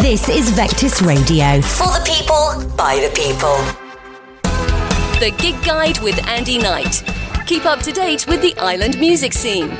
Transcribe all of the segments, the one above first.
This is Vectis Radio. For the people, by the people. The Gig Guide with Andy Knight. Keep up to date with the island music scene.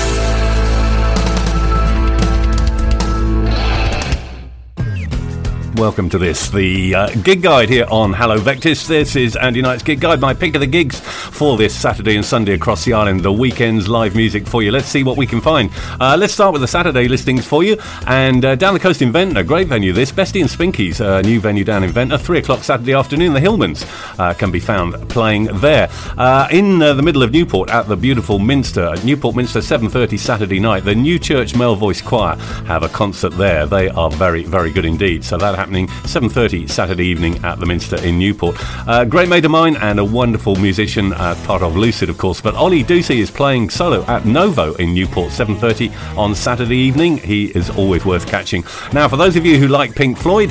Welcome to this, the Gig Guide here on Hello Vectis. This is Andy Knight's Gig Guide, my pick of the gigs for this Saturday and Sunday across the island, the weekend's live music for you. Let's see what we can find. Let's start with the Saturday listings for you. And down the coast in Ventnor, great venue this, Bestie and Spinky's, new venue down in Ventnor, 3 o'clock Saturday afternoon. The Hillmans can be found playing there. In the middle of Newport at the beautiful Minster, Newport Minster, 7:30 Saturday night, the New Church Male Voice Choir have a concert there. They are very, very good indeed. So that happening 7:30 Saturday evening at the Minster in Newport. Great mate of mine and a wonderful musician, part of Lucid of course, but Ollie Ducey is playing solo at Novo in Newport, 7:30 on Saturday evening. He is always worth catching. Now for those of you who like Pink Floyd,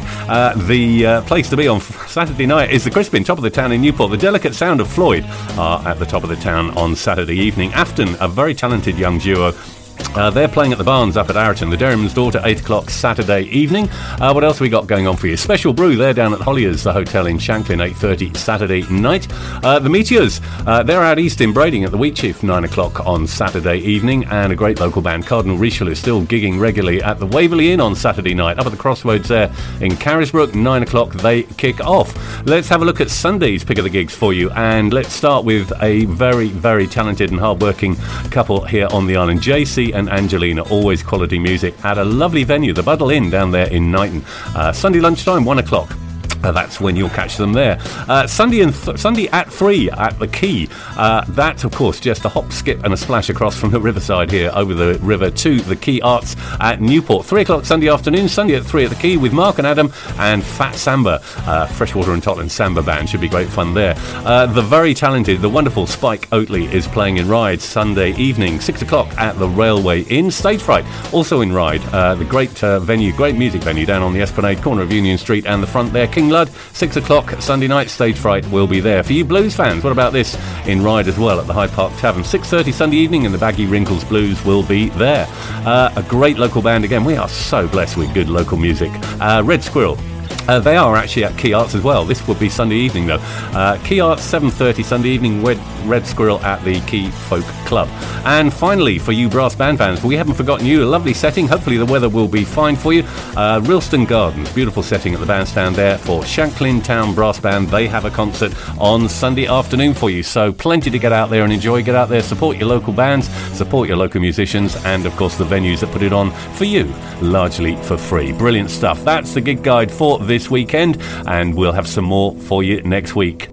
the place to be on Saturday night is the Crispin, top of the town in Newport. The Delicate Sound of Floyd are at the top of the town on Saturday evening. Afton, a very talented young duo, they're playing at the Barns up at Arreton. The Dairyman's Daughter, 8 o'clock Saturday evening. What else have we got going on for you? Special Brew, they're down at Holliers, the hotel in Shanklin, 8:30 Saturday night. The Meteors, they're out east in Brading at the Wheatsheaf, 9 o'clock on Saturday evening. And a great local band, Cardinal Richelieu, still gigging regularly at the Waverley Inn on Saturday night. Up at the Crossroads there in Carisbrooke, 9 o'clock they kick off. Let's have a look at Sunday's pick of the gigs for you. And let's start with a very, very talented and hard-working couple here on the island, JC and Angelina, always quality music at a lovely venue, the Buddle Inn down there in Knighton. Sunday lunchtime, 1 o'clock. That's when you'll catch them there. Sunday at 3 at the Quay. That's, of course, just a hop, skip and a splash across from the riverside here over the river to the Quay Arts at Newport. 3 o'clock Sunday afternoon, Sunday at 3 at the Quay with Mark and Adam and Fat Samba. Freshwater and Totland Samba Band. Should be great fun there. The very talented, the wonderful Spike Oatley is playing in Ryde Sunday evening, 6 o'clock at the Railway Inn. Stage Fright, also in Ryde. The great venue, great music venue down on the Esplanade, corner of Union Street and the front there. King Lud, 6 o'clock Sunday night, Stage Fright will be there. For you blues fans, what about this in Ryde as well at the Hyde Park Tavern? 6:30 Sunday evening and the Baggy Wrinkles Blues will be there. A great local band again. We are so blessed with good local music. Red Squirrel. They are actually at Quay Arts as well. This would be Sunday evening though. Quay Arts, 7:30 Sunday evening, Red Squirrel at the Quay Folk Club. And finally, for you brass band fans, we haven't forgotten you. A lovely setting. Hopefully the weather will be fine for you. Rilston Gardens, beautiful setting at the bandstand there for Shanklin Town Brass Band. They have a concert on Sunday afternoon for you. So plenty to get out there and enjoy. Get out there, support your local bands, support your local musicians, and of course the venues that put it on for you, largely for free. Brilliant stuff. That's the Gig Guide for this weekend, and we'll have some more for you next week.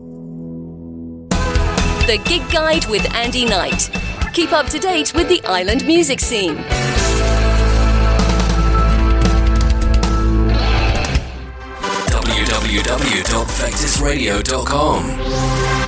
The Gig Guide with Andy Knight. Keep up to date with the island music scene. www.vectisradio.com